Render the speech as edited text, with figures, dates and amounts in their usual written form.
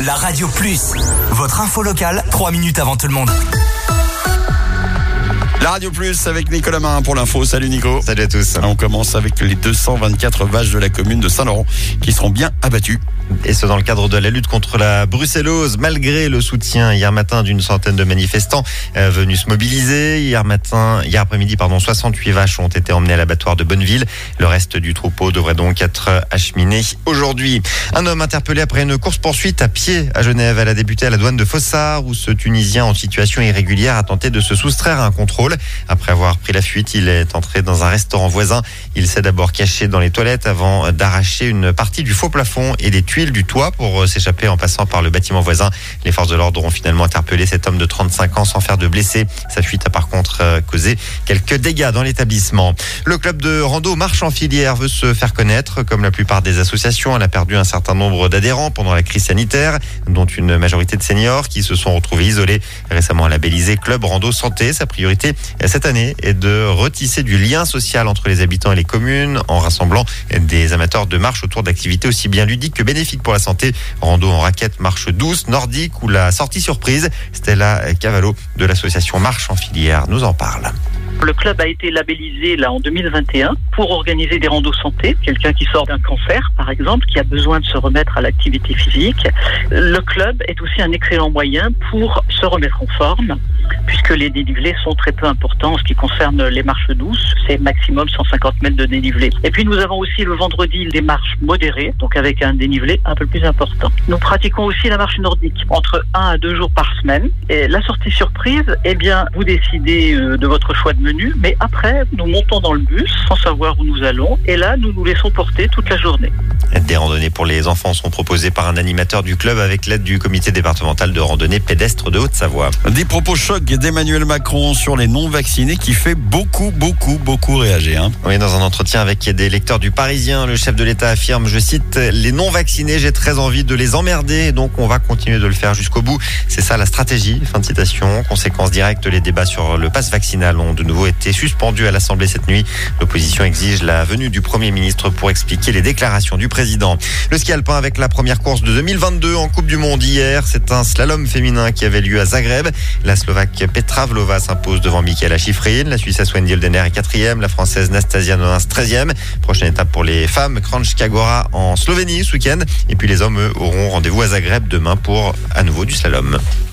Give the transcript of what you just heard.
La Radio Plus, votre info locale, 3 minutes avant tout le monde. La Radio Plus avec Nicolas Marin pour l'info. Salut Nico. Salut à tous. On commence avec les 224 vaches de la commune de Saint-Laurent qui seront bien abattues. Et ce dans le cadre de la lutte contre la brucellose, malgré le soutien hier matin d'une centaine de manifestants venus se mobiliser. Hier après-midi, 68 vaches ont été emmenées à l'abattoir de Bonneville. Le reste du troupeau devrait donc être acheminé aujourd'hui. Un homme interpellé après une course-poursuite à pied à Genève. Elle a débuté à la douane de Fossard où ce Tunisien en situation irrégulière a tenté de se soustraire à un contrôle. Après avoir pris la fuite, il est entré dans un restaurant voisin. Il s'est d'abord caché dans les toilettes avant d'arracher une partie du faux plafond et des tuiles du toit pour s'échapper en passant par le bâtiment voisin. Les forces de l'ordre ont finalement interpellé cet homme de 35 ans sans faire de blessés. Sa fuite a par contre causé quelques dégâts dans l'établissement. Le club de rando Marche en Filière veut se faire connaître. Comme la plupart des associations, elle a perdu un certain nombre d'adhérents pendant la crise sanitaire, dont une majorité de seniors qui se sont retrouvés isolés. Récemment labellisé Club Rando Santé, sa priorité cette année est de retisser du lien social entre les habitants et les communes en rassemblant des amateurs de marche autour d'activités aussi bien ludiques que bénéfiques pour la santé. Rando en raquette, marche douce, nordique ou la sortie surprise. Stella Cavallo de l'association Marche en Filière nous en parle. Le club a été labellisé en 2021 pour organiser des randos santé. Quelqu'un qui sort d'un cancer, par exemple, qui a besoin de se remettre à l'activité physique. Le club est aussi un excellent moyen pour se remettre en forme, puisque les dénivelés sont très peu importants en ce qui concerne les marches douces. C'est maximum 150 mètres de dénivelé. Et puis nous avons aussi le vendredi des marches modérées, donc avec un dénivelé un peu plus important. Nous pratiquons aussi la marche nordique, entre 1 à 2 jours par semaine. Et la sortie surprise, vous décidez de votre choix de menu, mais après, nous montons dans le bus sans savoir où nous allons, et là, nous nous laissons porter toute la journée. Des randonnées pour les enfants sont proposées par un animateur du club avec l'aide du comité départemental de randonnée pédestre de Haute-Savoie. Des propos chocs d'Emmanuel Macron sur les non-vaccinés qui fait beaucoup réagir. Oui, dans un entretien avec des lecteurs du Parisien, le chef de l'État affirme, je cite, « Les non-vaccinés, j'ai très envie de les emmerder, donc on va continuer de le faire jusqu'au bout. C'est ça la stratégie. » Fin de citation. Conséquence directe, les débats sur le pass vaccinal ont de nouveau été suspendus à l'Assemblée cette nuit. L'opposition exige la venue du Premier ministre pour expliquer les déclarations du président. Le ski alpin avec la première course de 2022 en Coupe du Monde hier. C'est un slalom féminin qui avait lieu à Zagreb. La Slovaque Petra Vlova s'impose devant Michaela Schifrin. La Suissesse Wendy Holdener est 4e. La Française Nastasia Noins 13e. Prochaine étape pour les femmes, Kranjska Gora en Slovénie ce week-end. Et puis les hommes auront rendez-vous à Zagreb demain pour à nouveau du slalom.